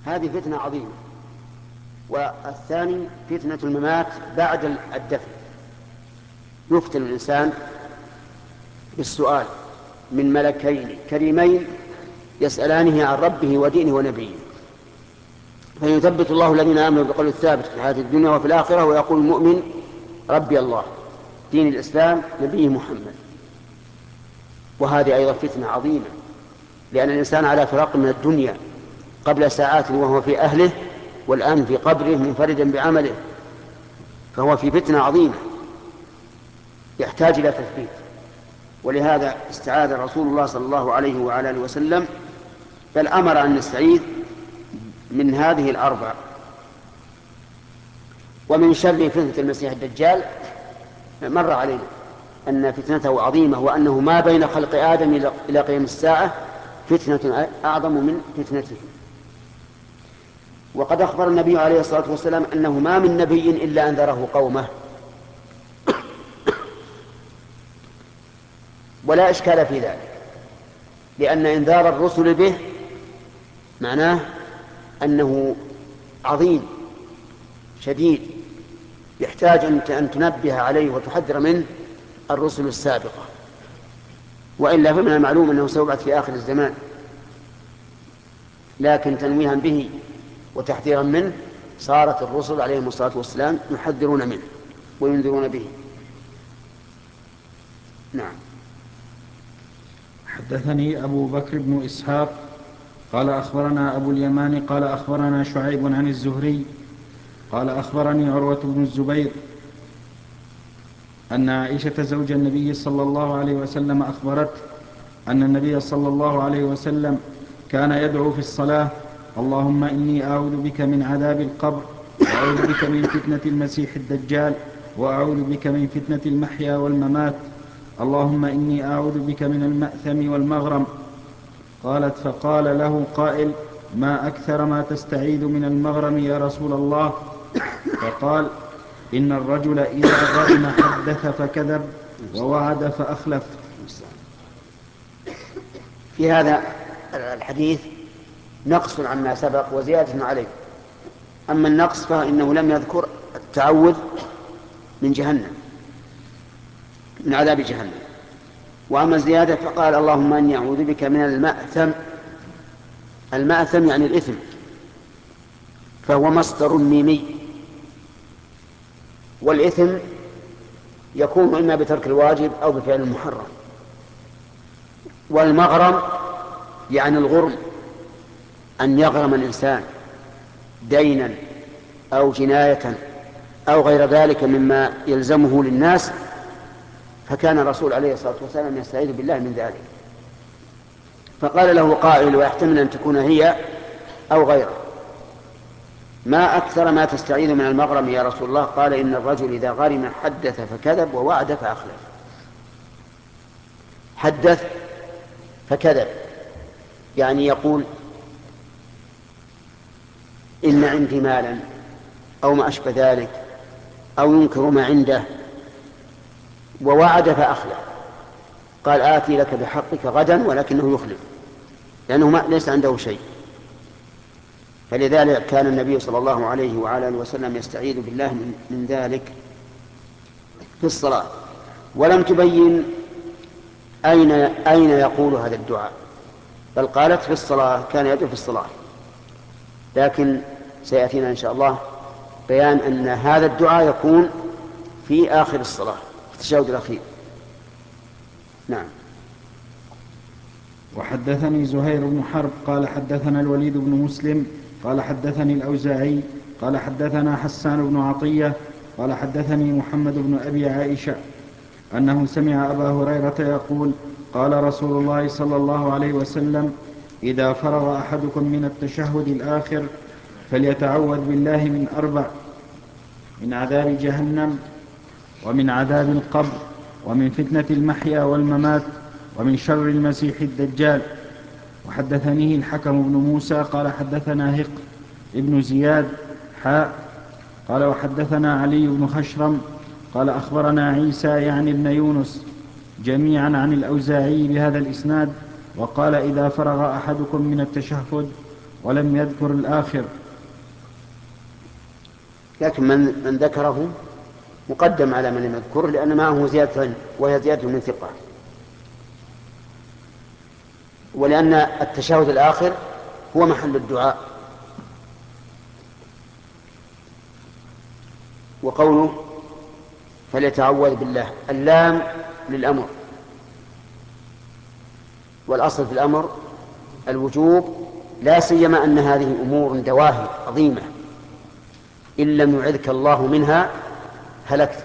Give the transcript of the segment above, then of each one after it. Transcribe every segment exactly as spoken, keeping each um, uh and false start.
هذه فتنة عظيمة. والثاني فتنة الممات بعد الدفن، يفتن الإنسان بالسؤال من ملكين كريمين يسألانه عن ربه ودينه ونبيه، فيثبت الله الذين آمنوا بقول الثابت في الحياة الدنيا وفي الآخرة، ويقول المؤمن ربي الله دين الإسلام نبيه محمد. وهذه أيضا فتنة عظيمة، لأن الإنسان على فراق من الدنيا قبل ساعات وهو في أهله، والآن في قبره منفردا بعمله، فهو في فتنة عظيمة يحتاج إلى تثبيت. ولهذا استعاذ رسول الله صلى الله عليه وعلى آله وسلم، بل أمر أن نستعيذ من هذه الأربع. ومن شر فتنة المسيح الدجال مر علينا أن فتنته عظيمة، وأنه ما بين خلق آدم إلى قيام الساعة فتنة أعظم من فتنته. وقد أخبر النبي عليه الصلاة والسلام أنه ما من نبي إلا أنذره قومه، ولا إشكال في ذلك، لأن إنذار الرسل به معناه أنه عظيم شديد يحتاج أن تنبه عليه وتحذر منه الرسل السابقة، وإلا فمن المعلوم أنه سيبعث في آخر الزمان، لكن تنويها به وتحذيرا منه صارت الرسل عليهم الصلاة والسلام يحذرون منه وينذرون به. نعم. حدثني أبو بكر بن إسحاق قال أخبرنا أبو اليمان قال أخبرنا شعيب عن الزهري قال أخبرني عروة بن الزبير أن عائشة زوج النبي صلى الله عليه وسلم أخبرت أن النبي صلى الله عليه وسلم كان يدعو في الصلاة: اللهم إني أعوذ بك من عذاب القبر، وأعوذ بك من فتنة المسيح الدجال، وأعوذ بك من فتنة المحيا والممات، اللهم إني أعوذ بك من المأثم والمغرم. قالت: فقال له قائل: ما أكثر ما تستعيذ من المغرم يا رسول الله؟ فقال: إن الرجل إذا غرم حدث فكذب، ووعد فأخلف. في هذا الحديث نقص عما سبق وزيادة عليه. أما النقص فإنه لم يذكر التعوذ من جهنم، من عذاب جهنم. وأما الزيادة فقال: اللهم أني أعوذ بك من المأثم. المأثم يعني الإثم، فهو مصدر ميمي، والإثم يكون إما بترك الواجب أو بفعل المحرم. والمغرم يعني الغرم، أن يغرم الإنسان دينا أو جناية أو غير ذلك مما يلزمه للناس، فكان الرسول عليه الصلاة والسلام يستعيذ بالله من ذلك. فقال له قائل، ويحتمل أن تكون هي أو غيره: ما أكثر ما تستعيذ من المغرم يا رسول الله؟ قال: إن الرجل إذا غرم حدث فكذب، ووعد فأخلف. حدث فكذب يعني يقول إن عندي مالا أو ما أشبه ذلك، أو ينكر ما عنده. ووعد فأخلف، قال: آتي لك بحقك غدا، ولكنه يخلف لأنه ما ليس عنده شيء. فلذلك كان النبي صلى الله عليه وعلى آله وسلم يستعيذ بالله من, من ذلك في الصلاة. ولم تبين أين, أين يقول هذا الدعاء، بل قالت في الصلاة، كان يدعو في الصلاة. لكن سيأتينا إن شاء الله بيان أن هذا الدعاء يكون في آخر الصلاة، في التشهد الأخير. نعم. وحدثني زهير بن حرب قال حدثنا الوليد بن مسلم قال حدثني الأوزاعي قال حدثنا حسان بن عطية قال حدثني محمد بن أبي عائشة أنه سمع أبا هريرة يقول: قال رسول الله صلى الله عليه وسلم: إذا فرغ أحدكم من التشهد الآخر فليتعوذ بالله من أربع: من عذاب جهنم، ومن عذاب القبر، ومن فتنة المحيا والممات، ومن شر المسيح الدجال. وحدثنيه الحكم بن موسى قال حدثنا هق ابن زياد حاء قال وحدثنا علي بن خشرم قال أخبرنا عيسى يعني ابن يونس جميعا عن الأوزاعي بهذا الإسناد، وقال: إذا فرغ أحدكم من التشهد ولم يذكر الآخر. لكن من, من ذكره مقدم على من لم يذكره لأن معه زيادة وهي زيادة من ثقة، ولأن التشهد الآخر هو محل الدعاء. وقوله فليتعوذ بالله، اللام للأمر، والأصل في الأمر الوجوب، لا سيما أن هذه أمور دواهي عظيمة إن لم يعذك الله منها هلكت.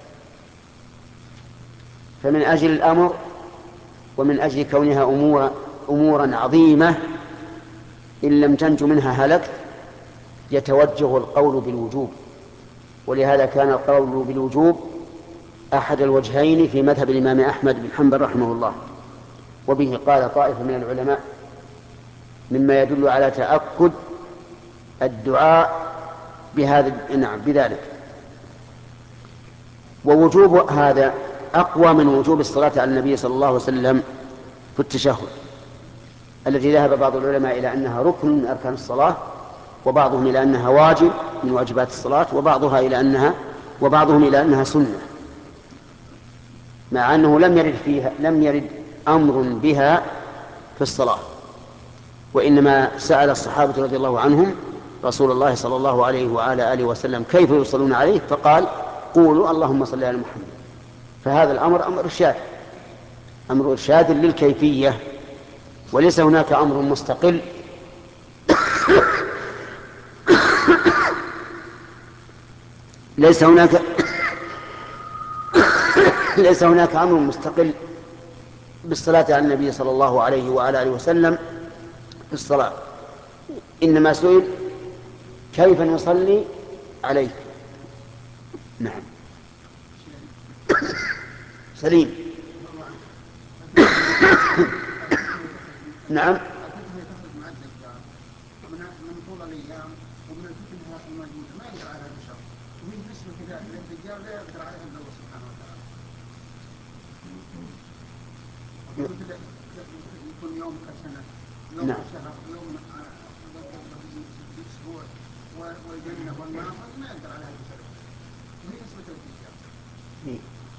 فمن أجل الأمر ومن أجل كونها أمور أمورا عظيمة إن لم تنج منها هلكت يتوجه القول بالوجوب. ولهذا كان القول بالوجوب أحد الوجهين في مذهب الإمام أحمد بن حنبل رحمه الله، وبه قال طائفة من العلماء مما يدل على تأكد الدعاء بهذا نعم بذلك. ووجوب هذا أقوى من وجوب الصلاة على النبي صلى الله عليه وسلم في التشهد، الذي ذهب بعض العلماء إلى أنها ركن من أركان الصلاة، وبعضهم إلى أنها واجب من واجبات الصلاة، وبعضها إلى أنها وبعضهم إلى أنها سنة، مع أنه لم يرد فيها لم يرد أمر بها في الصلاة، وإنما سأل الصحابة رضي الله عنهم رسول الله صلى الله عليه وعلى آله وسلم كيف يصلون عليه، فقال قولوا اللهم صل على محمد. فهذا الأمر أمر إرشاد، أمر إرشاد للكيفية، وليس هناك أمر مستقل ليس هناك ليس هناك أمر مستقل بالصلاة على النبي صلى الله عليه وعلى آله وسلم في الصلاة، إنما سئل كيف نصلي عليه. نعم سليم. نعم من طول الايام ومن الفتن الموجوده ما يقدر عليها البشر، وهي بالنسبه كذلك للدجال لا يقدر عليها الا الله سبحانه وتعالى. يكون يوم كسنه، يوم نعم. شهر، يوم اسبوع، والجنه والنار ما يقدر عليها البشر، وهي نسبه للدجال.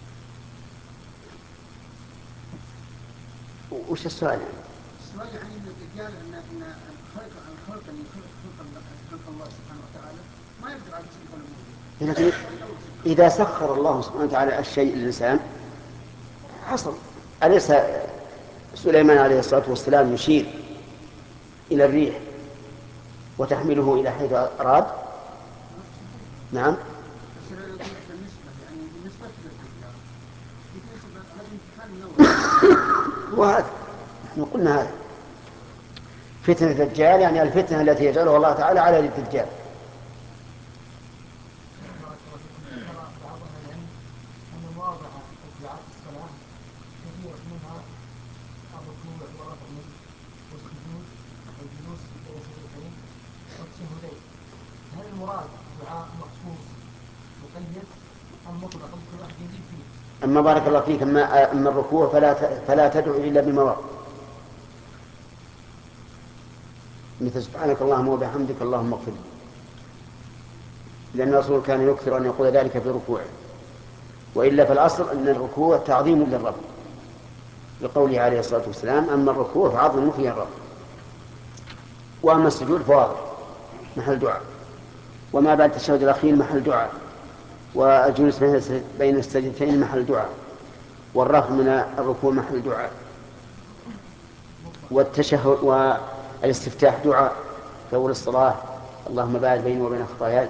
وش السؤال؟ السؤال يعني ان الدجال ان ان الخلق الخلق اللي خلق خلق الله سبحانه وتعالى ما يقدر على تسبيح الامور. لكن إذا سخر الله سبحانه وتعالى الشيء للإنسان حصل. أليس سليمان عليه الصلاة والسلام يشير إلى الريح وتحمله إلى حيث أراد؟ نعم. بالنسبه يعني بالنسبه للدجال هذا امتحان وهذا نحن قلنا هذا فتنة الدجال، يعني الفتنة التي يجعلها الله تعالى على الدجال. هل المراد دعاء مخصوص مقيد أم مطلق كل واحد يجيب فيه؟ أما بارك الله فيك أما, أما الركوع فلا فلا تدعو إلا بمواضع، مثل سبحانك اللهم وبحمدك اللهم اغفر لي، لأن الرسول كان يكثر أن يقول ذلك في ركوعه. وإلا فالأصل أن الركوع تعظيم للرب لقوله عليه الصلاة والسلام أما الركوع فعظم فيه الرب، وأما السجود فواضح محل دعاء، وما بعد التشهد الأخير محل دعاء، والجلوس بين السجدتين محل دعاء، والرفع من الركوع محل دعاء، والتشهد والاستفتاح دعاء في أول الصلاة اللهم باعد بيني وبين خطاياي.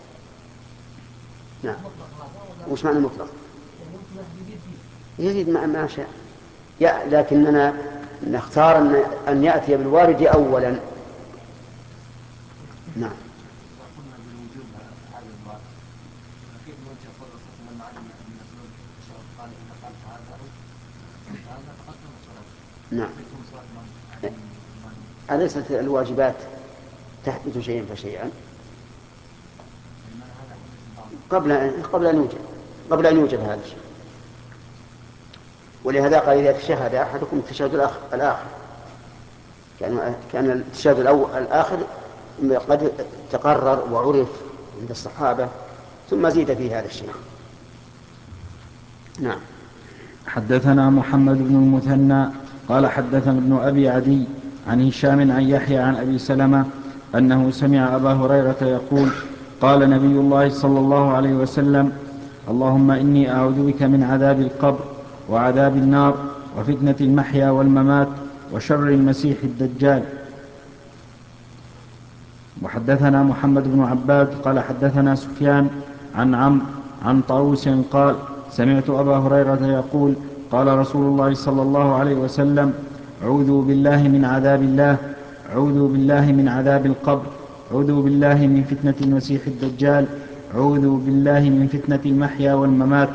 نعم. وش معنى مطلق؟ يزيد ما ما شاء، لكننا نختار أن, أن يأتي بالوارد أولا. نعم. نعم. أليست الواجبات تحدث شيئا فشيئا قبل قبل أن يوجد قبل أن يوجد هذا الشيء؟ ولهذا قال إذا تشهد أحدكم التشهد الآخر كان كان التشهد الأول الآخر قد تقرر وعرف عند الصحابة ثم زيد في هذا الشيء. نعم. حدثنا محمد بن المثنى قال حدثنا ابن أبي عدي عن هشام عن يحيى عن أبي سلمة أنه سمع أبا هريرة يقول قال نبي الله صلى الله عليه وسلم اللهم إني أعوذ بك من عذاب القبر وعذاب النار وفتنة المحيا والممات وشر المسيح الدجال. وحدثنا محمد بن عباد قال حدثنا سفيان عن عمرو عن طاووس قال سمعت أبا هريرة يقول قال رسول الله صلى الله عليه وسلم أعوذ بالله من عذاب الله أعوذ بالله من عذاب القبر أعوذ بالله من فتنة المسيح الدجال أعوذ بالله من فتنة المحيا والممات.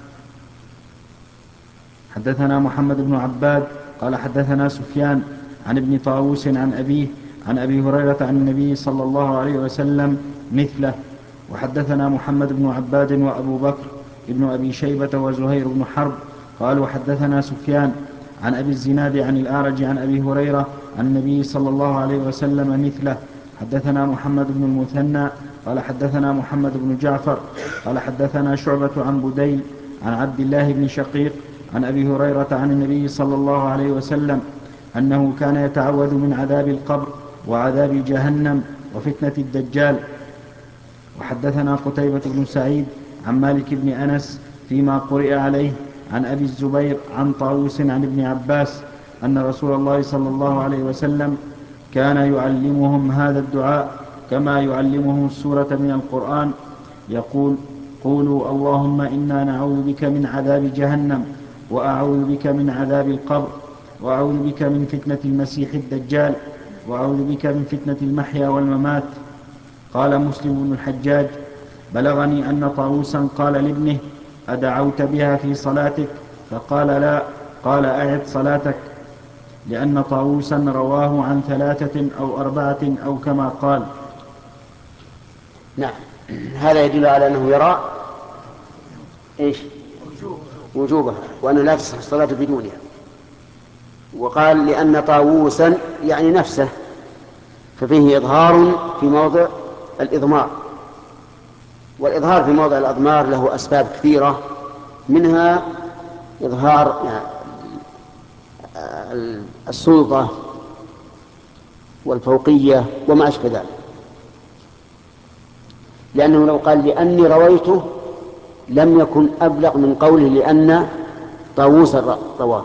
حدثنا محمد بن عباد قال حدثنا سفيان عن ابن طاووس عن أبيه عن أبي هريرة عن النبي صلى الله عليه وسلم مثله. وحدثنا محمد بن عباد وأبو بكر ابن أبي شيبة وزهير بن حرب قالوا حدثنا سفيان عن أبي الزناد عن الأعرج عن أبي هريرة عن النبي صلى الله عليه وسلم مثله. حدثنا محمد بن المثنى قال حدثنا محمد بن جعفر قال حدثنا شعبة عن بديل عن عبد الله بن شقيق عن أبي هريرة عن النبي صلى الله عليه وسلم أنه كان يتعوذ من عذاب القبر وعذاب جهنم وفتنة الدجال. وحدثنا قتيبة بن سعيد عن مالك بن أنس فيما قرئ عليه عن أبي الزبير عن طاووس عن ابن عباس أن رسول الله صلى الله عليه وسلم كان يعلمهم هذا الدعاء كما يعلمهم السورة من القرآن يقول قولوا اللهم إنا نعوذ بك من عذاب جهنم وأعوذ بك من عذاب القبر وأعوذ بك من فتنة المسيح الدجال وأعوذ بك من فتنة المحيا والممات. قال مسلم بن الحجاج بلغني أن طاووسا قال لابنه أدعوت بها في صلاتك؟ فقال لا. قال أعد صلاتك، لأن طاووسا رواه عن ثلاثة أو أربعة أو كما قال. نعم. هذا يدل على أنه يرى إيش وجوبها وأنه لا تصح الصلاة بدونها. وقال لأن طاووسا يعني نفسه، ففيه إظهار في موضع الإضمار، والإظهار في موضع الأضمار له أسباب كثيرة، منها إظهار السلطة والفوقية وما أشبه ذلك، لأنه لو قال لأني رويته لم يكن أبلغ من قوله لأن طاووس رواه.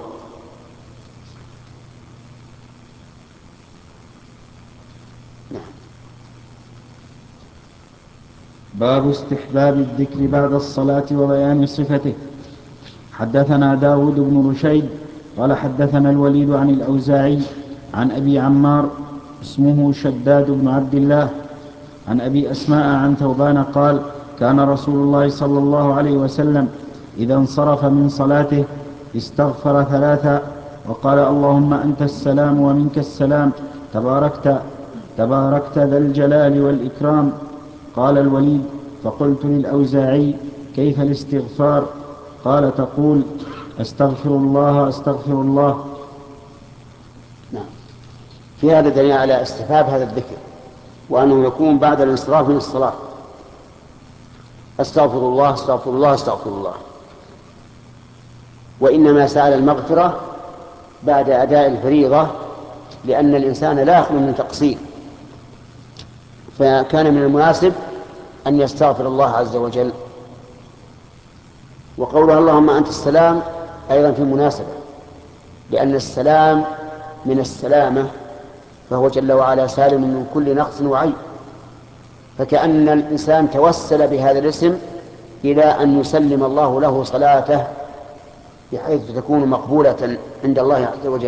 باب استحباب الذكر بعد الصلاة وبيان صفته. حدثنا داود بن رشيد قال حدثنا الوليد عن الأوزاعي عن أبي عمار اسمه شداد بن عبد الله عن أبي أسماء عن ثوبان قال كان رسول الله صلى الله عليه وسلم إذا انصرف من صلاته استغفر ثلاثا وقال اللهم أنت السلام ومنك السلام تباركت تباركت ذا الجلال والإكرام. قال الوليد فقلت للأوزاعي كيف الاستغفار؟ قال تقول أستغفر الله أستغفر الله. نعم. في هذا دليل على استحباب هذا الذكر، وأنه يكون بعد الانصراف من الصلاة. أستغفر الله أستغفر الله أستغفر الله. وإنما سأل المغفرة بعد أداء الفريضة، لأن الإنسان لا يخلو من تقصير، فكان من المناسب أن يستغفر الله عز وجل. وقولها اللهم أنت السلام أيضا في مناسبة، لأن السلام من السلامة، فهو جل وعلا سالم من كل نقص وعيب، فكأن الإنسان توسل بهذا الاسم إلى أن يسلم الله له صلاته بحيث تكون مقبولة عند الله عز وجل.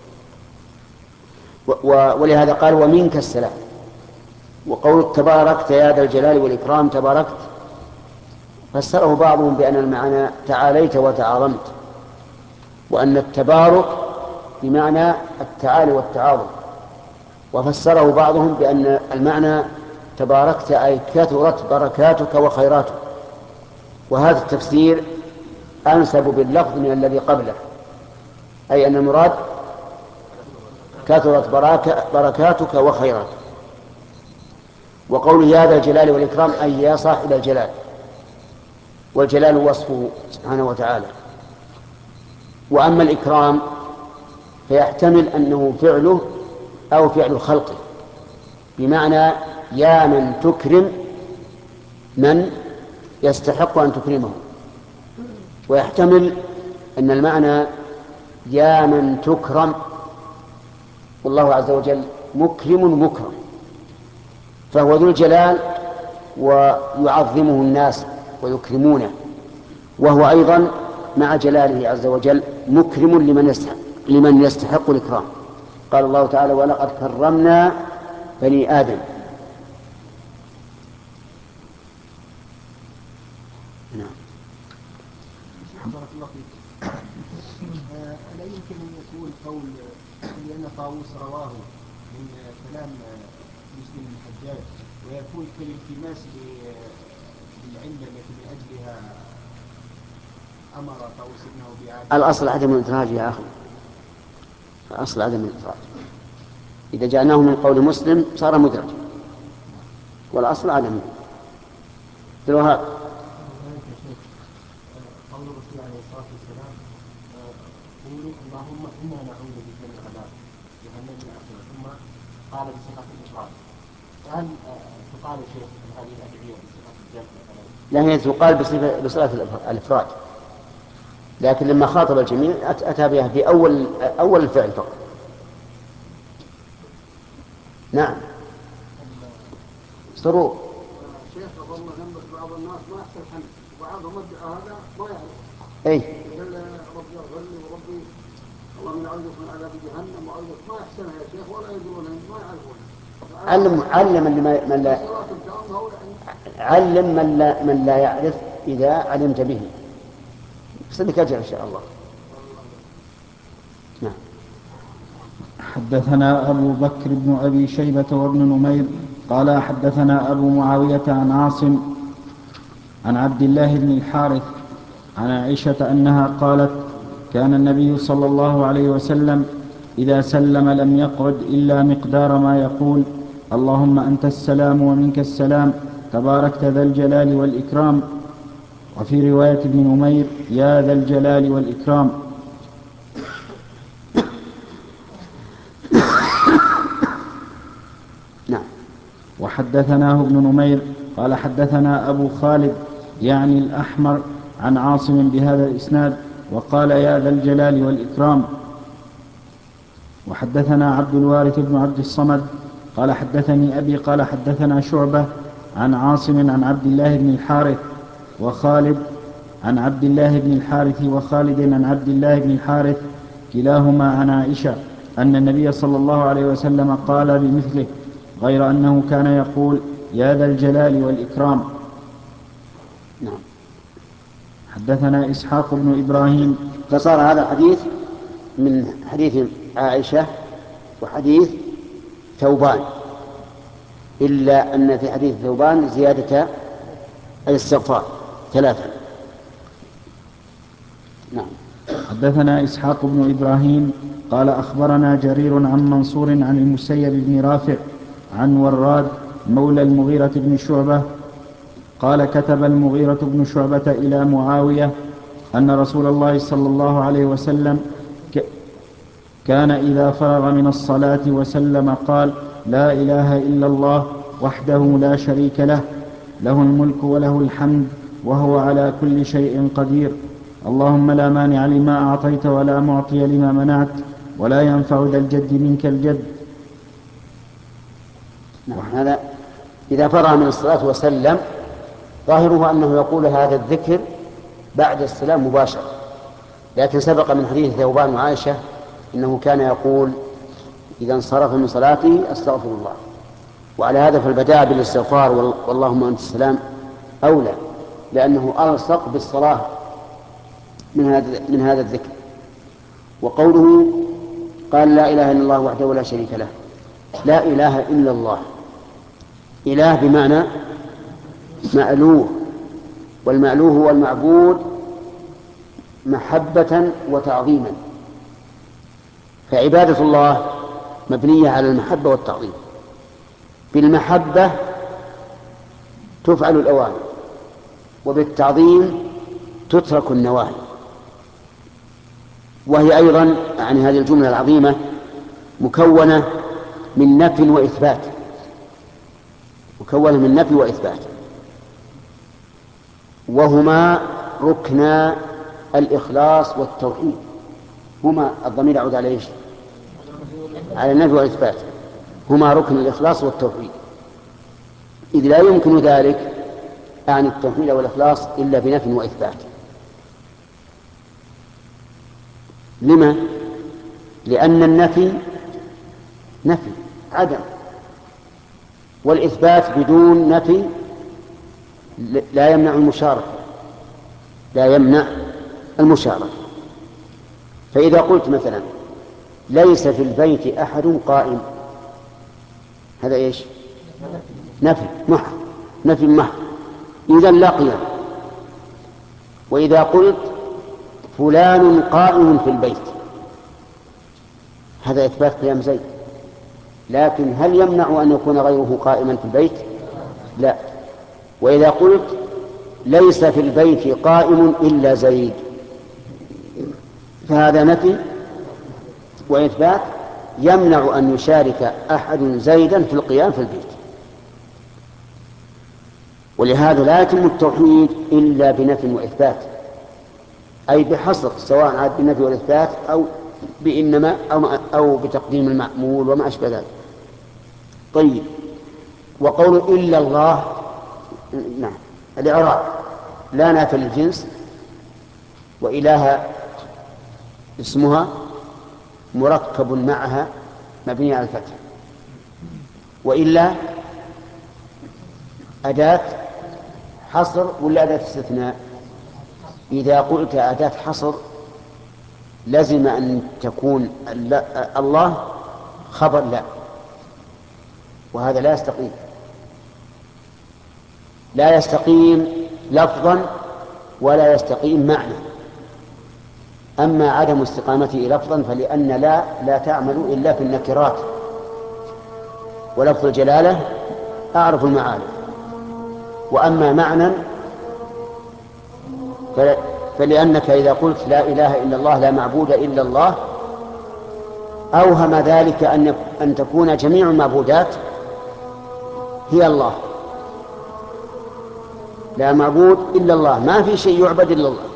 ولهذا قال ومنك السلام. وقول تباركت يا ذا الجلال والإكرام تباركت فسره بعضهم بأن المعنى تعاليت وتعاظمت، وأن التبارك بمعنى التعالي والتعاظم، وفسره بعضهم بأن المعنى تباركت أي كثرت بركاتك وخيراتك، وهذا التفسير أنسب باللفظ من الذي قبله، أي أن المراد كثرت بركاتك وخيراتك. وقول يا ذا الجلال والإكرام أي يا صاحب الجلال، والجلال وصفه سبحانه وتعالى. وأما الإكرام فيحتمل أنه فعله أو فعل خلقه، بمعنى يا من تكرم من يستحق أن تكرمه. ويحتمل أن المعنى يا من تكرم، والله عز وجل مكرم مكرم، فهو ذو الجلال ويعظمه الناس ويكرمونه، وهو أيضا مع جلاله عز وجل مكرم لمن يستحق, لمن يستحق الإكرام. قال الله تعالى ولقد كرمنا بني آدم. نعم. بارك الله فيك. ألا يمكن أن يكون قول لأن طاووس رواه من كلام مسلم بن الحجاج ويكون كالالتماس بالعلة التي من أجلها أمر طاووس ابنه بإعادة؟ الأصل عدم الإدراج يا أخي، الأصل عدم الإدراج. إذا جعلناه من قول مسلم صار مدرج، والأصل عدم الوهاب. قول الرسول عليه الصلاة والسلام قولوا اللهم إنا نعوذ بك من عذاب جهنم الآخرة، ثم قال بصيغة الإفراد. هل تقال شيء هذه الأدعية بصيغة الجمع؟ لا، هي تقال بصيغة الإفراد، لكن لما خاطب الجميع أتى بها في أول أول الفعل فقط. نعم. سرور. شيخ والله نمت بعض الناس ما يحصل حمد، وبعضهم ادعى هذا ما يعرف. أي. يقول ربي اغفر لي وربي اللهم اعوذ من عذاب جهنم واعوذ، ما يحسنها يا شيخ ولا يدرونها ما يعرفونها. علم علم اللي ما من لا علم من لا من لا يعرف إذا علمت به صدق أجر إن شاء الله. نعم. حدثنا أبو بكر بن أبي شيبة وابن نمير قال حدثنا أبو معاوية عن عاصم عن عبد الله بن الحارث عن عائشة أنها قالت كان النبي صلى الله عليه وسلم إذا سلم لم يقعد إلا مقدار ما يقول اللهم أنت السلام ومنك السلام تباركت ذا الجلال والإكرام، وفي رواية ابن نمير يا ذا الجلال والإكرام. نعم. وحدثناه ابن نمير قال حدثنا أبو خالد يعني الأحمر عن عاصم بهذا الإسناد وقال يا ذا الجلال والإكرام. وحدثنا عبد الوارث بن عبد الصمد قال حدثني أبي قال حدثنا شعبة عن عاصم عن عبد الله بن الحارث وخالد عن عبد الله بن الحارث وخالد عن عبد الله بن الحارث كلاهما عن عائشة أن النبي صلى الله عليه وسلم قال بمثله غير أنه كان يقول يا ذا الجلال والإكرام. نعم. حدثنا إسحاق بن إبراهيم. فصار هذا الحديث من حديث عائشة وحديث ثوبان، إلا أن في حديث ثوبان زيادة الاستغفار ثلاثة. نعم. حدثنا إسحاق بن إبراهيم قال أخبرنا جرير عن منصور عن المسيب بن رافع عن وراد مولى المغيرة بن شعبة قال كتب المغيرة بن شعبة إلى معاوية أن رسول الله صلى الله عليه وسلم كان إذا فرغ من الصلاة وسلم قال لا إله إلا الله وحده لا شريك له له الملك وله الحمد وهو على كل شيء قدير اللهم لا مانع لما أعطيت ولا معطي لما منعت ولا ينفع ذا الجد منك الجد. نعم. هذا إذا فرغ من الصلاة وسلم ظاهره أنه يقول هذا الذكر بعد السلام مباشرة، لكن سبق من حديث ثوبان وعائشة إنه كان يقول إذا انصرف من صلاته أستغفر الله. وعلى هذا فالبداء بالاستغفار واللهم أنت السلام أولى، لأنه ألصق بالصلاة من هذا من هذا الذكر. وقوله قال لا إله إلا الله وحده لا شريك له، لا إله إلا الله، إله بمعنى مألوه، والمألوه هو المعبود محبة وتعظيما. فعبادة الله مبنية على المحبة والتعظيم. بالمحبة تفعل الأوامر، وبالتعظيم تترك النواهي. وهي أيضا يعني هذه الجملة العظيمة مكونة من نفي وإثبات، مكونة من نفي وإثبات، وهما ركن الإخلاص والتوحيد. هما الضمير يعود على ايش؟ على النفي والإثبات. هما ركن الإخلاص والتوحيد، إذ لا يمكن ذلك عن التوحيد والإخلاص إلا بنفي وإثبات. لما؟ لأن النفي نفي عدم، والإثبات بدون نفي لا يمنع المشاركة، لا يمنع المشاركة. فإذا قلت مثلا ليس في البيت أحد قائم، هذا إيش؟ نفي محض، نفي محض، إذن لا قيام. وإذا قلت فلان قائم في البيت، هذا إثبات قيام زيد، لكن هل يمنع أن يكون غيره قائما في البيت؟ لا. وإذا قلت ليس في البيت قائم إلا زيد، فهذا نفي وإثبات يمنع أن يشارك أحد زيدا في القيام في البيت. ولهذا لا يتم التوحيد إلا بنفي وإثبات، أي بحصر، سواء عاد بالنفي والإثبات أو بإنما أو, أو بتقديم المأمول وما أشبه ذلك. طيب، وقول إلا الله، نعم، الإعراب لا نافي للجنس، وإله اسمها مركب معها مبني على الفتح، وإلا أداة حصر ولا أداة استثناء؟ إذا قلت أداة حصر لزم أن تكون الله خبر لا، وهذا لا يستقيم، لا يستقيم لفظا ولا يستقيم معنى. أما عدم استقامته لفظا فلأن لا لا تعمل إلا في النكرات، ولفظ الجلالة أعرف المعارف. وأما معنى فلأنك إذا قلت لا إله إلا الله لا معبود إلا الله أوهم ذلك أن أن تكون جميع المعبودات هي الله، لا معبود إلا الله، ما في شيء يعبد إلا الله،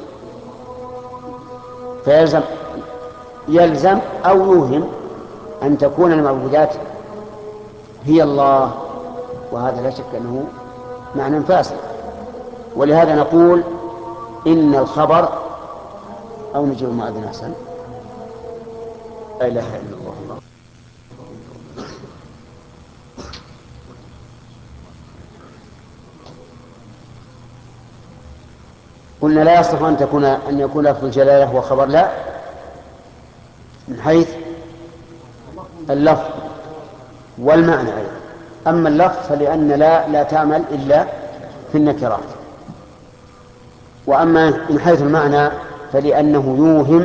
فيلزم يلزم أو يوهم أن تكون المعبودات هي الله، وهذا لا شك أنه معنى فاسد. ولهذا نقول إن الخبر، أو نجيب المؤذن أحسن، لا إله إلا الله. قلنا لا يصح أن تكون أن يكون لفظ الجلالة وخبر لا من حيث اللفظ والمعنى أيضا. أما اللفظ فلأن لا لا تعمل إلا في النكرات، وأما من حيث المعنى فلأنه يوهم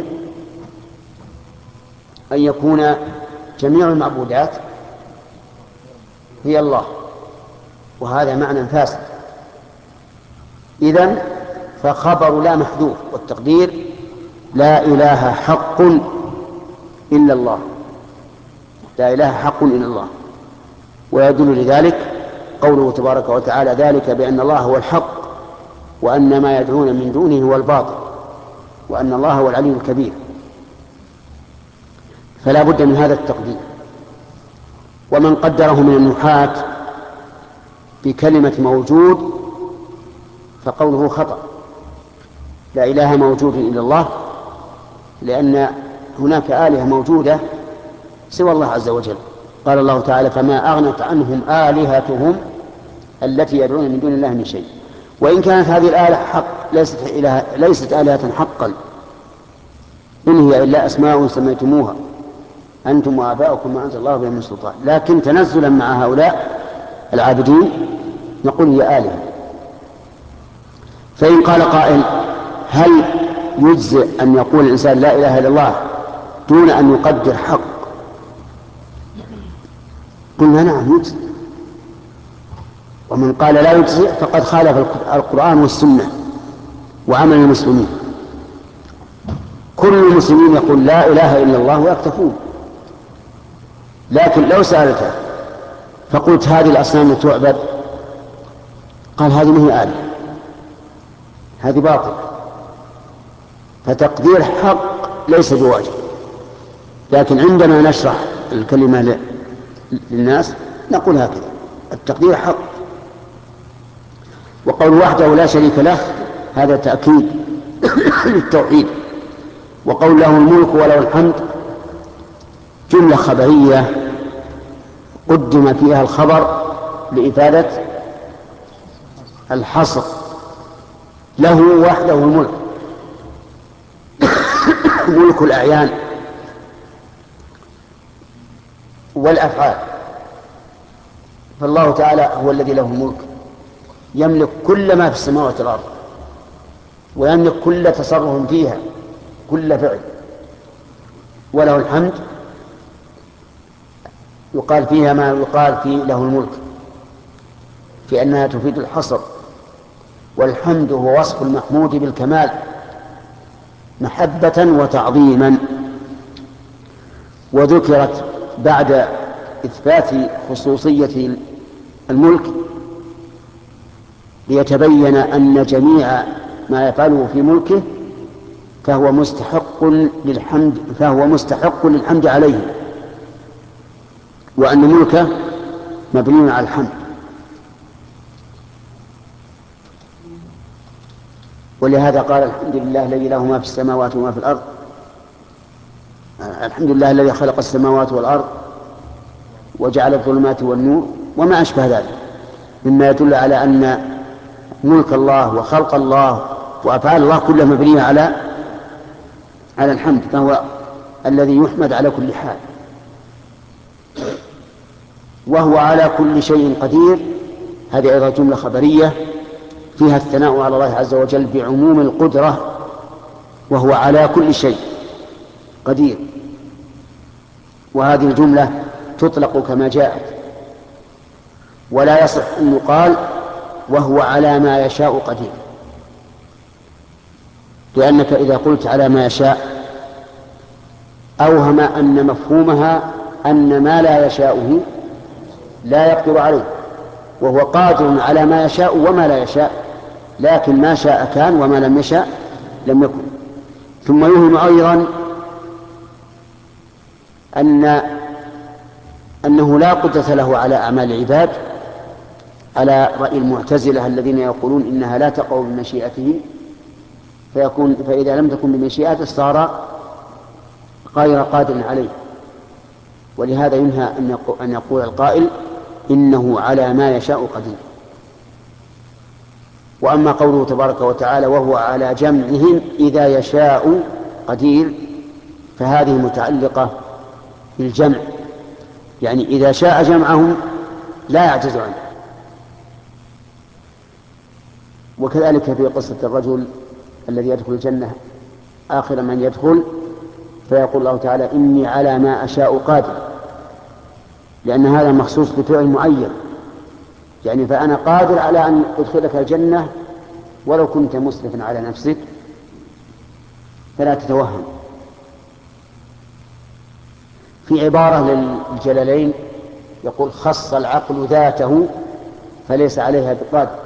أن يكون جميع المعبودات هي الله، وهذا معنى فاسد. إذن فخبر لا محذوف، والتقدير لا إله حق إلا الله، لا إله حق إلا الله. ويدل لذلك قوله تبارك وتعالى ذلك بأن الله هو الحق وأن ما يدعون من دونه هو الباطل وأن الله هو العلي الكبير. فلا بد من هذا التقدير. ومن قدره من النحاة بكلمة موجود فقوله خطأ، لا إله موجود إلا الله، لأن هناك آلهة موجودة سوى الله عز وجل. قال الله تعالى فما أغنت عنهم آلهتهم التي يدعون من دون الله من شيء. وإن كانت هذه الآلهة حق ليست, إله ليست آلهة حقا، إن هي إلا أسماء سميتموها أنتم وآباؤكم ما أنزل الله بها من سلطان، لكن تنزلا مع هؤلاء العابدين نقول هي آلهة. فإن قال قائل هل يجزئ أن يقول الإنسان لا إله إلا الله دون أن يقدر حق قلنا نعم يجزئ، ومن قال لا يجزئ فقد خالف القرآن والسنة وعمل المسلمين. كل المسلمين يقول لا إله إلا الله ويكتفون، لكن لو سألته فقلت هذه الأصنام تعبد، قال هذه ما هي آلهة، هذه باطل. فتقدير حق ليس بواجب، لكن عندما نشرح الكلمة للناس نقول هكذا: التقدير حق. وقول وحده لا شريك له هذا تأكيد للتوحيد. وقول له الملك وله الحمد جملة خبرية قدم فيها الخبر لإفادة الحصر، له وحده الملك ملك الأعيان والأفعال. فالله تعالى هو الذي له الملك، يملك كل ما في السماوات والأرض، ويملك كل تصرف فيها، كل فعل. وله الحمد يقال فيها ما يقال في له الملك، في أنها تفيد الحصر. والحمد هو وصف المحمود بالكمال محبة وتعظيما. وذكرت بعد إثبات خصوصية الملك ليتبين أن جميع ما يفعله في ملكه فهو مستحق للحمد، فهو مستحق للحمد عليه، وأن ملكه مبني على الحمد. ولهذا قال الحمد لله الذي له ما في السماوات وما في الأرض، الحمد لله الذي خلق السماوات والأرض وجعل الظلمات والنور وما أشبه ذلك مما يدل على أن ملك الله وخلق الله وأفعال الله كلها مبنية على على الحمد، فهو الذي يحمد على كل حال. وهو على كل شيء قدير، هذه أيضا جملة خبرية فيها الثناء على الله عز وجل بعموم القدرة، وهو على كل شيء قدير. وهذه الجملة تطلق كما جاءت، ولا يصح أن يقال وهو على ما يشاء قدير، لأنك إذا قلت على ما يشاء أوهم أن مفهومها أن ما لا يشاؤه لا يقدر عليه، وهو قادر على ما يشاء وما لا يشاء، لكن ما شاء كان وما لم يشاء لم يكن. ثم يوهم أيضا أن أنه لا قدرة له على أعمال العباد، على رأي المعتزلة الذين يقولون إنها لا تقع بمشيئته، فيكون فإذا لم تكن بمشيئته صار غير قادر عليه. ولهذا ينهى أن يقول القائل إنه على ما يشاء قدير. وأما قوله تبارك وتعالى وهو على جمعهم إذا يشاء قدير، فهذه متعلقة بالجمع، يعني إذا شاء جمعهم لا يعجز عنه. وكذلك في قصة الرجل الذي يدخل الجنة آخر من يدخل فيقول الله تعالى إني على ما أشاء قادر، لأن هذا مخصوص بفعل معين، يعني فأنا قادر على أن أدخلك الجنة ولو كنت مسرفا على نفسك، فلا تتوهم. في عبارة للجلالين يقول خص العقل ذاته فليس عليها بقادر،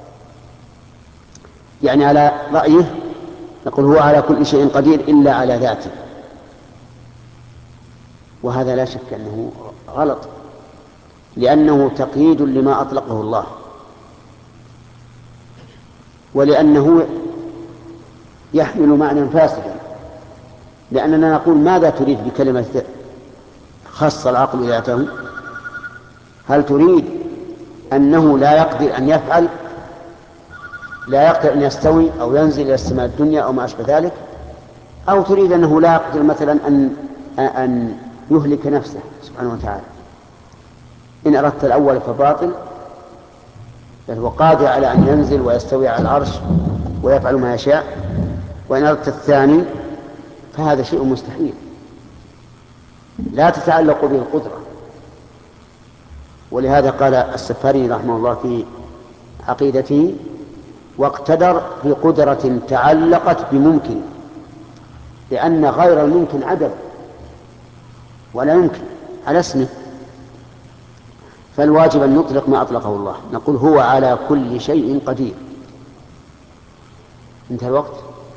يعني على رأيه يقول هو على كل شيء قدير إلا على ذاته، وهذا لا شك أنه غلط، لأنه تقييد لما أطلقه الله، ولأنه يحمل معنى فاسدا. لأننا نقول ماذا تريد بكلمة خص العقل ذاته؟ هل تريد أنه لا يقدر أن يفعل، لا يقدر أن يستوي أو ينزل إلى السماء الدنيا أو ما أشبه ذلك، أو تريد أنه لا يقدر مثلا أن أن يهلك نفسه سبحانه وتعالى؟ إن أردت الأول فباطل، بل هو قادر على أن ينزل ويستوي على العرش ويفعل ما يشاء. وإن أردت الثاني فهذا شيء مستحيل لا تتعلق به القدرة. ولهذا قال السفاري رحمه الله في عقيدته: واقتدر بقدرة تعلقت بممكن، لأن غير الممكن عدم ولا يمكن على اسمه، فالواجب أن نطلق ما أطلقه الله، نقول هو على كل شيء قدير. انتهى الوقت.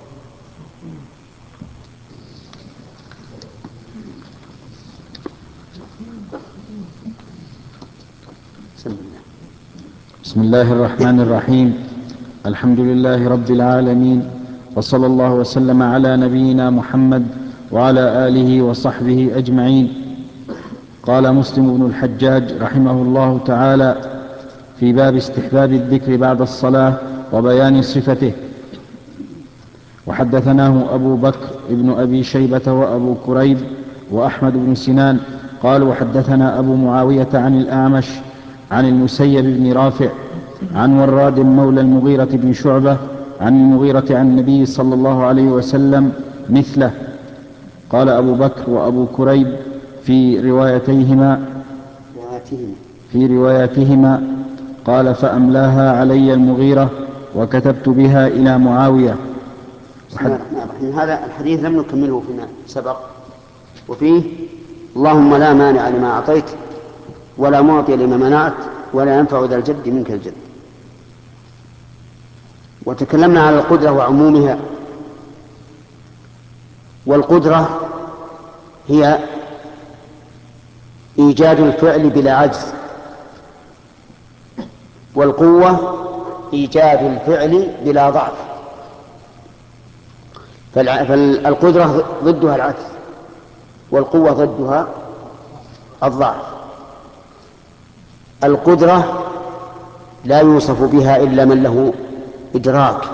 بسم الله. بسم الله الرحمن الرحيم. الحمد لله رب العالمين، وصلى الله وسلم على نبينا محمد وعلى آله وصحبه أجمعين. قال مسلم بن الحجاج رحمه الله تعالى في باب استحباب الذكر بعد الصلاة وبيان صفته: وحدثناه أبو بكر ابن أبي شيبة وأبو كريب وأحمد بن سنان قال: وحدثنا أبو معاوية عن الأعمش عن المسيب بن رافع عن وراد مولى المغيرة بن شعبة عن المغيرة عن النبي صلى الله عليه وسلم مثله. قال أبو بكر وأبو كريب في روايتيهما في رواياتهما قال: فأملاها علي المغيرة وكتبت بها إلى معاوية. بسم الله الرحمن الرحيم. هذا الحديث لم نكمله فيما سبق، وفيه: اللهم لا مانع لما أعطيت ولا معطي لما منعت ولا ينفع ذا الجد منك الجد. وتكلمنا على القدرة وعمومها. والقدرة هي إيجاد الفعل بلا عجز، والقوة إيجاد الفعل بلا ضعف. فالقدرة ضدها العجز، والقوة ضدها الضعف. القدرة لا يوصف بها إلا من له إدراك،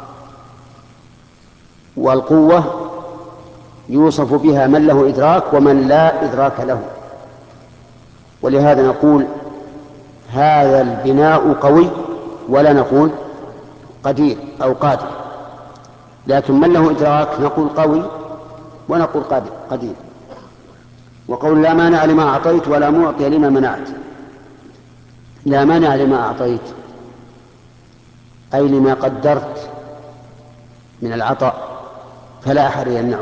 والقوة يوصف بها من له إدراك ومن لا إدراك له. ولهذا نقول هذا البناء قوي، ولا نقول قدير أو قادر. لكن من له إدراك نقول قوي ونقول قدير. وقول لا مانع لما أعطيت ولا معطي لما منعت. لا مانع لما أعطيت أي لما قدرت من العطاء فلا أحد يمنعه،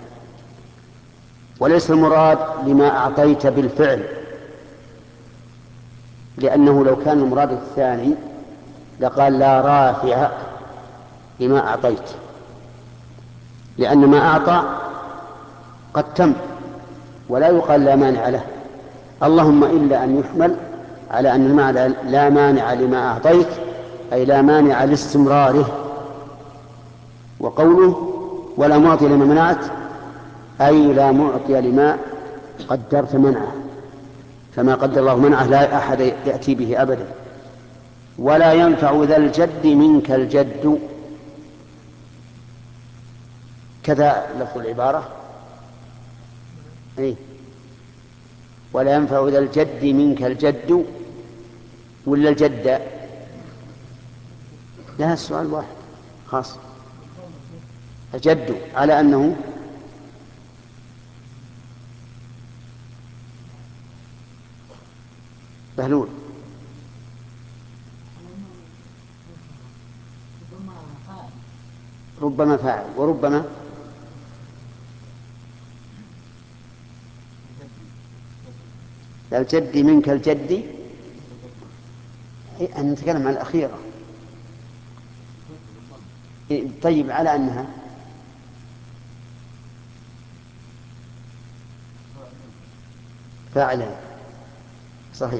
وليس المراد لما أعطيت بالفعل، لأنه لو كان المراد الثاني لقال لا رافع لما أعطيت، لأن ما أعطى قد تم ولا يقال لا مانع له، اللهم إلا أن يحمل على أن المعنى لا مانع لما أعطيت أي لا مانع لاستمراره. وقوله ولا معطي لما منعت أي لا معطي لما قدرت منعه، فما قدر الله منعه لا أحد يأتي به أبدا. ولا ينفع ذا الجد منك الجد، كذا لفظ العبارة. أي ولا ينفع ذا الجد منك الجد، ولا الجد؟ لا، السؤال واحد خاص. الجد على أنه بهلول. ربما فاعل وربما الجد منك الجد، أن نتكلم عن الأخيرة. طيب على أنها فاعلا صحيح.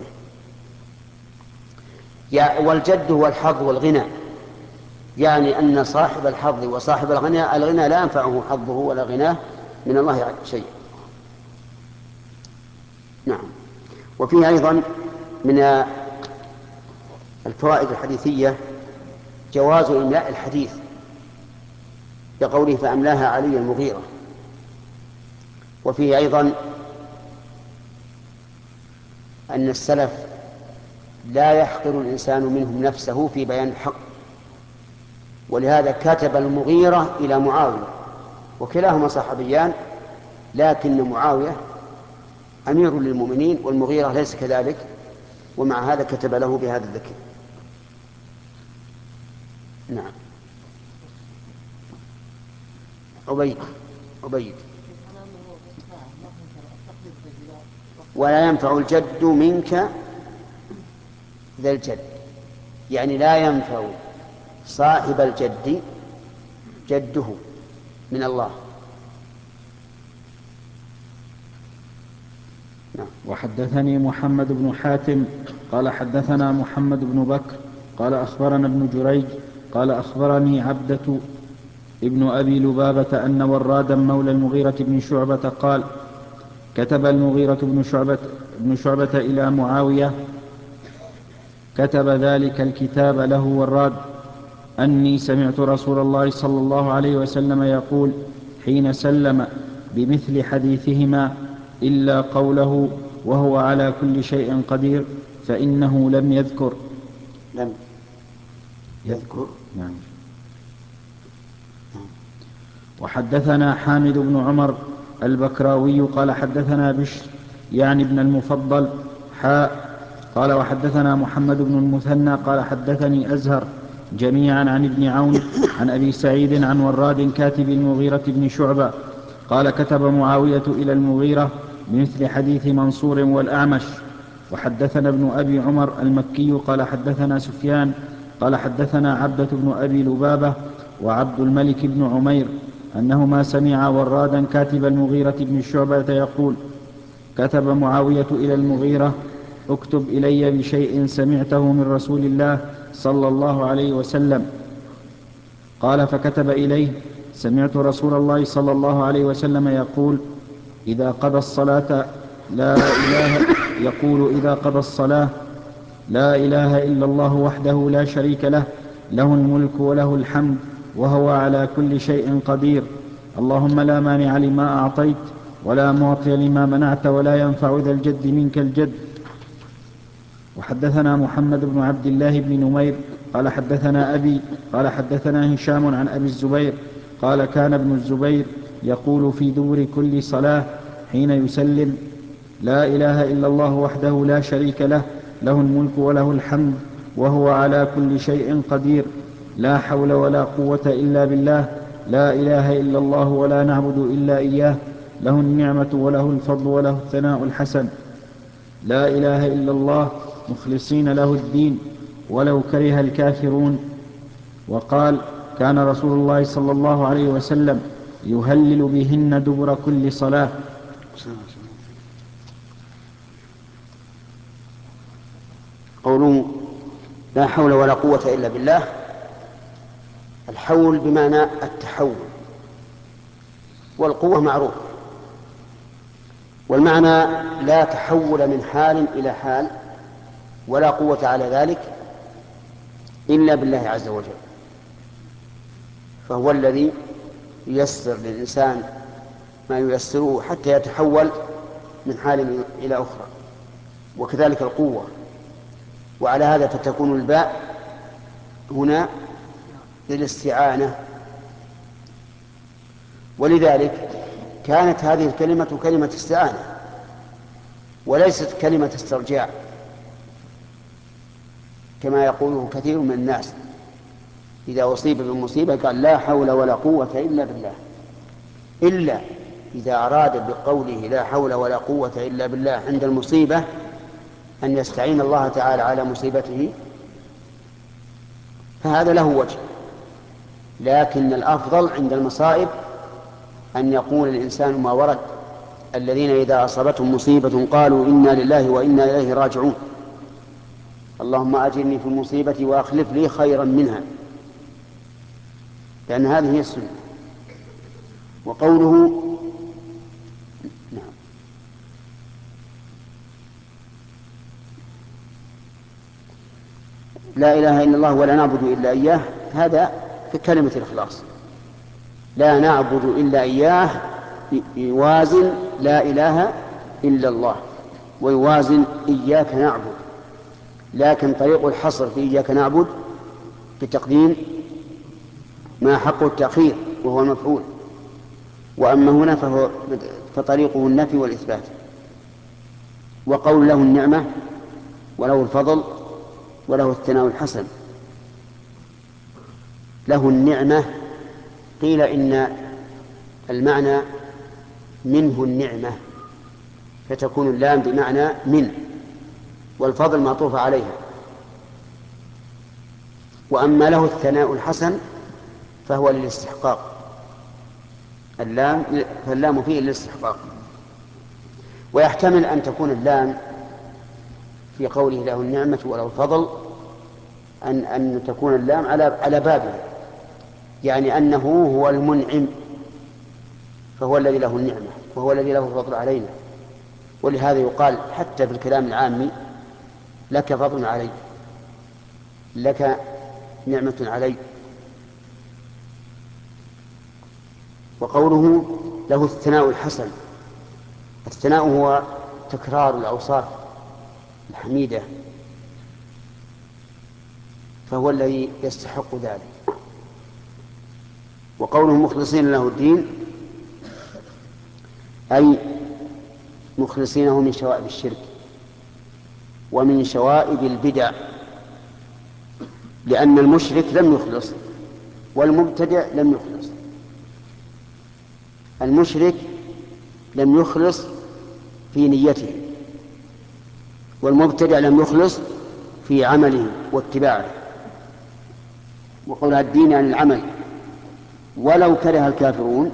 والجد هو الحظ والغنى، يعني أن صاحب الحظ وصاحب الغنى الغنى لا ينفعه حظه ولا غناه من الله شيء. نعم. وفيه أيضا من الفوائد الحديثية جواز إملاء الحديث بقوله فأملاها علي المغيرة. وفيه أيضا أن السلف لا يحقر الإنسان منهم نفسه في بيان الحق، ولهذا كتب المغيرة إلى معاوية، وكلاهما صحابيان، لكن معاوية أمير للمؤمنين والمغيرة ليس كذلك، ومع هذا كتب له بهذا الذكر. نعم. عبيد عبيد ولا ينفع الجد منك ذا الجد، يعني لا ينفع صاحب الجد جده من الله. نعم. وحدثني محمد بن حاتم قال حدثنا محمد بن بكر قال أخبرنا ابن جريج قال أخبرني عبدة ابن أبي لبابة أن ورادا مولى المغيرة بن شعبة قال كتب المغيرة بن شعبة, بن شعبة إلى معاوية كتب ذلك الكتاب له وراد أني سمعت رسول الله صلى الله عليه وسلم يقول حين سلم بمثل حديثهما إلا قوله وهو على كل شيء قدير فإنه لم يذكر لم يذكر. نعم. وحدثنا حامد بن عمر البكراوي قال حدثنا بشر يعني ابن المفضل حاء قال وحدثنا محمد بن المثنى قال حدثني أزهر جميعا عن ابن عون عن أبي سعيد عن وراد كاتب المغيرة بن شعبة قال كتب معاوية إلى المغيرة بمثل حديث منصور والأعمش. وحدثنا ابن أبي عمر المكي قال حدثنا سفيان قال حدثنا عبدة بن أبي لبابة وعبد الملك بن عمير أنهما سمعا ورادا كاتب المغيرة بن شعبة يقول كتب معاوية إلى المغيرة اكتب إلي بشيء سمعته من رسول الله صلى الله عليه وسلم. قال فكتب إليه سمعت رسول الله صلى الله عليه وسلم يقول إذا قضى الصلاة لا إله يقول إذا قضى الصلاة لا إله إلا الله وحده لا شريك له له الملك وله الحمد وهو على كل شيء قدير اللهم لا مانع لما أعطيت ولا معطي لما منعت ولا ينفع ذا الجد منك الجد. وحدثنا محمد بن عبد الله بن نمير قال حدثنا أبي قال حدثنا هشام عن أبي الزبير قال كان ابن الزبير يقول في دبر كل صلاة حين يسلم لا إله إلا الله وحده لا شريك له له الملك وله الحمد وهو على كل شيء قدير لا حول ولا قوة إلا بالله لا إله إلا الله ولا نعبد إلا إياه له النعمة وله الفضل وله الثناء الحسن لا إله إلا الله مخلصين له الدين ولو كره الكافرون. وقال كان رسول الله صلى الله عليه وسلم يهلل بهن دبر كل صلاة. قولوا لا حول ولا قوة إلا بالله، الحول بمعنى التحول، والقوة معروف، والمعنى لا تحول من حال إلى حال ولا قوة على ذلك إلا بالله عز وجل، فهو الذي ييسر للإنسان ما ييسره حتى يتحول من حال إلى أخرى، وكذلك القوة. وعلى هذا فتكون الباء هنا للاستعانة، ولذلك كانت هذه الكلمة كلمة استعانة وليست كلمة استرجاع كما يقوله كثير من الناس إذا أصيب بمصيبة قال لا حول ولا قوة إلا بالله، إلا إذا أراد بقوله لا حول ولا قوة إلا بالله عند المصيبة أن يستعين الله تعالى على مصيبته فهذا له وجه، لكن الأفضل عند المصائب أن يقول الإنسان ما ورد الذين إذا أصابتهم مصيبة قالوا إنا لله وإنا إليه راجعون اللهم أجرني في المصيبة وأخلف لي خيرا منها، لأن هذه هي السنة. وقوله نعم لا إله إلا الله ولا نعبد إلا إياه، هذا في كلمة الإخلاص، لا نعبد إلا إياه يوازن لا إله إلا الله ويوازن إياك نعبد، لكن طريق الحصر في إياك نعبد بتقديم ما حق التأخير وهو المفعول، وأما هنا فهو فطريقه النفي والإثبات. وقول له النعمة وله الفضل وله الثناء الحسن. له النعمة، قيل إن المعنى منه النعمة، فتكون اللام بمعنى من، والفضل معطوف عليها. وأما له الثناء الحسن فهو للاستحقاق، اللام فاللام فيه للاستحقاق. ويحتمل أن تكون اللام في قوله له النعمة وله الفضل أن أن تكون اللام على على بابه، يعني أنه هو المنعم، فهو الذي له النعمة وهو الذي له الفضل علينا. ولهذا يقال حتى في الكلام العامي: لك فضل علي، لك نعمة علي. وقوله له الثناء الحسن، الثناء هو تكرار الأوصاف الحميدة، فهو الذي يستحق ذلك. وقوله مخلصين له الدين أي مخلصينه من شوائب الشرك ومن شوائب البدع، لأن المشرك لم يخلص والمبتدع لم يخلص. المشرك لم يخلص في نيته، والمبتدع لم يخلص في عمله واتباعه. وقول الدين عن العمل ولو كره الكافرون،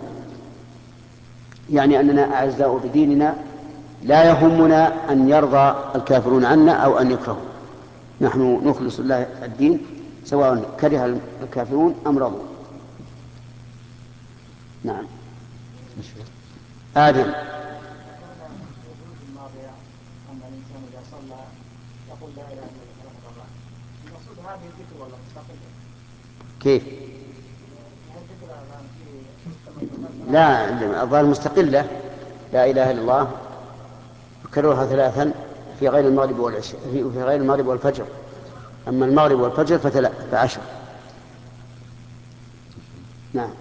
يعني أننا أعزاء بديننا لا يهمنا أن يرضى الكافرون عنا أو أن يكرهوا، نحن نخلص الله الدين سواء كره الكافرون أم رضوا. نعم. آدم. كيف؟ لا، الظاهر مستقلة، لا إله إلا الله يكررها ثلاثا في غير المغرب والعشاء، في غير المغرب والفجر. أما المغرب والفجر فعشر. نعم.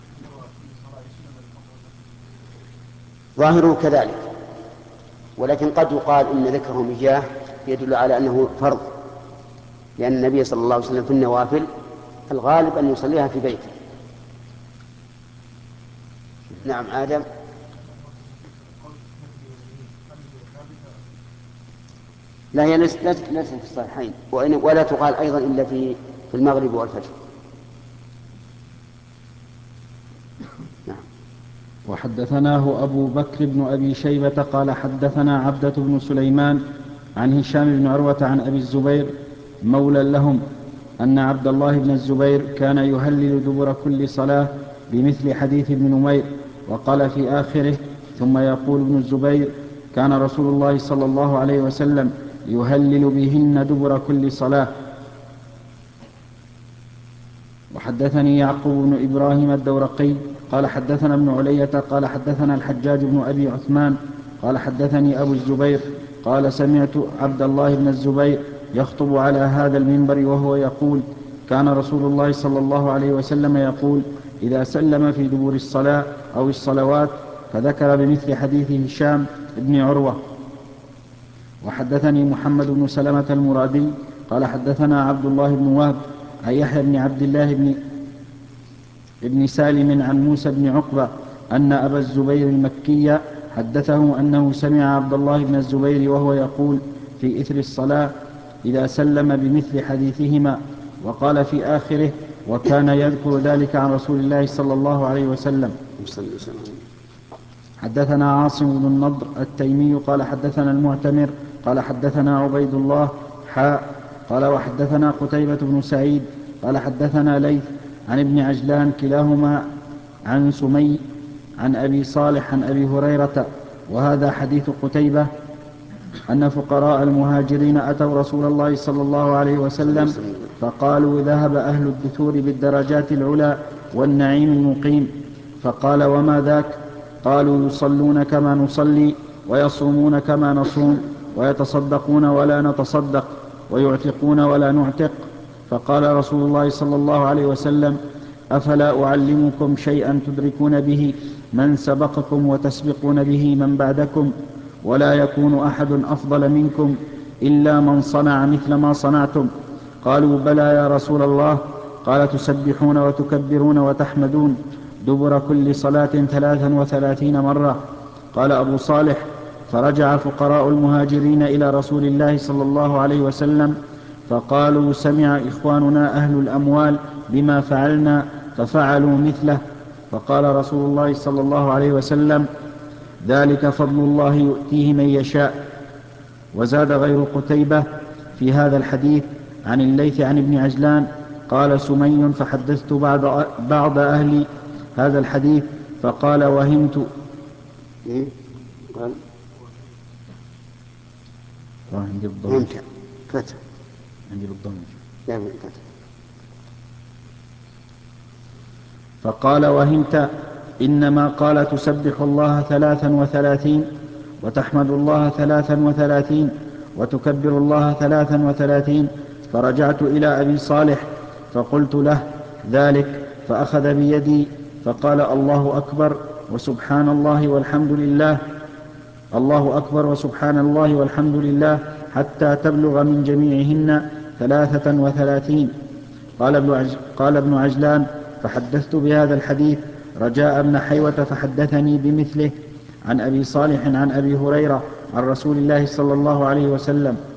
ظاهره كذلك، ولكن قد يقال إن ذكرهم إياه يدل على أنه فرض، لأن النبي صلى الله عليه وسلم في النوافل الغالب أن يصليها في بيته. نعم. آدم. لا، هي ليست في الصحيحين، ولا تقال أيضا إلا في في المغرب والفجر. نعم. وحدثناه أبو بكر بن أبي شيبة قال حدثنا عبدة بن سليمان عن هشام بن عروة عن أبي الزبير مولى لهم أن عبد الله بن الزبير كان يهلل دبر كل صلاة بمثل حديث ابن نمير، وقال في آخره: ثم يقول ابن الزبير: كان رسول الله صلى الله عليه وسلم يهلل بهن دبر كل صلاة. وحدثني يعقوب بن إبراهيم الدورقي قال حدثنا ابن علية قال حدثنا الحجاج بن أبي عثمان قال حدثني أبو الزبير قال سمعت عبد الله بن الزبير يخطب على هذا المنبر وهو يقول: كان رسول الله صلى الله عليه وسلم يقول: إذا سلم في دبور الصلاة أو الصلوات، فذكر بمثل حديث هشام بن عروة. وحدثني محمد بن سلمة المرادي قال حدثنا عبد الله بن وهب عن يحيى بن عبد الله بن ابن سالم عن موسى بن عقبة أن أبا الزبير المكي حدثه أنه سمع عبد الله بن الزبير وهو يقول في إثر الصلاة: إذا سلم بمثل حديثهما، وقال في آخره: وكان يذكر ذلك عن رسول الله صلى الله عليه وسلم. حدثنا عاصم بن النضر التيمي قال حدثنا المعتمر قال حدثنا عبيد الله حاء قال وحدثنا قتيبة بن سعيد قال حدثنا ليث عن ابن عجلان كلاهما عن سمي عن أبي صالح عن أبي هريرة. وهذا حديث قتيبة أن فقراء المهاجرين أتوا رسول الله صلى الله عليه وسلم فقالوا: ذهب أهل الدثور بالدرجات العلى والنعيم المقيم. فقال: وما ذاك؟ قالوا: يصلون كما نصلي، ويصومون كما نصوم، ويتصدقون ولا نتصدق، ويعتقون ولا نعتق. فقال رسول الله صلى الله عليه وسلم: أفلا أعلمكم شيئا تدركون به من سبقكم وتسبقون به من بعدكم، ولا يكون أحد أفضل منكم إلا من صنع مثل ما صنعتم. قالوا بلى يا رسول الله. قال تسبحون وتكبرون وتحمدون دبر كل صلاة ثلاثا وثلاثين مرة. قال أبو صالح: فرجع فقراء المهاجرين إلى رسول الله صلى الله عليه وسلم فقالوا: سمع إخواننا أهل الأموال بما فعلنا ففعلوا مثله. فقال رسول الله صلى الله عليه وسلم: ذلك فضل الله يؤتيه من يشاء. وزاد غير قتيبة في هذا الحديث عن الليث عن ابن عجلان قال: سمي فحدثت بعض, بعض أهل هذا الحديث فقال: وهمت. إيه؟ قال عندي بالضم وهمت فتح عندي بالضم لا فتح. فقال: وهمت، إنما قال تسبح الله ثلاثا وثلاثين وتحمد الله ثلاثا وثلاثين وتكبر الله ثلاثا وثلاثين. فرجعت إلى أبي صالح فقلت له ذلك فأخذ بيدي فقال: الله أكبر وسبحان الله والحمد لله، الله أكبر وسبحان الله والحمد لله، حتى تبلغ من جميعهن ثلاثة وثلاثين. قال ابن, عج... قال ابن عجلان: فحدثت بهذا الحديث رجاء بن حيوة فحدثني بمثله عن أبي صالح عن أبي هريرة عن رسول الله صلى الله عليه وسلم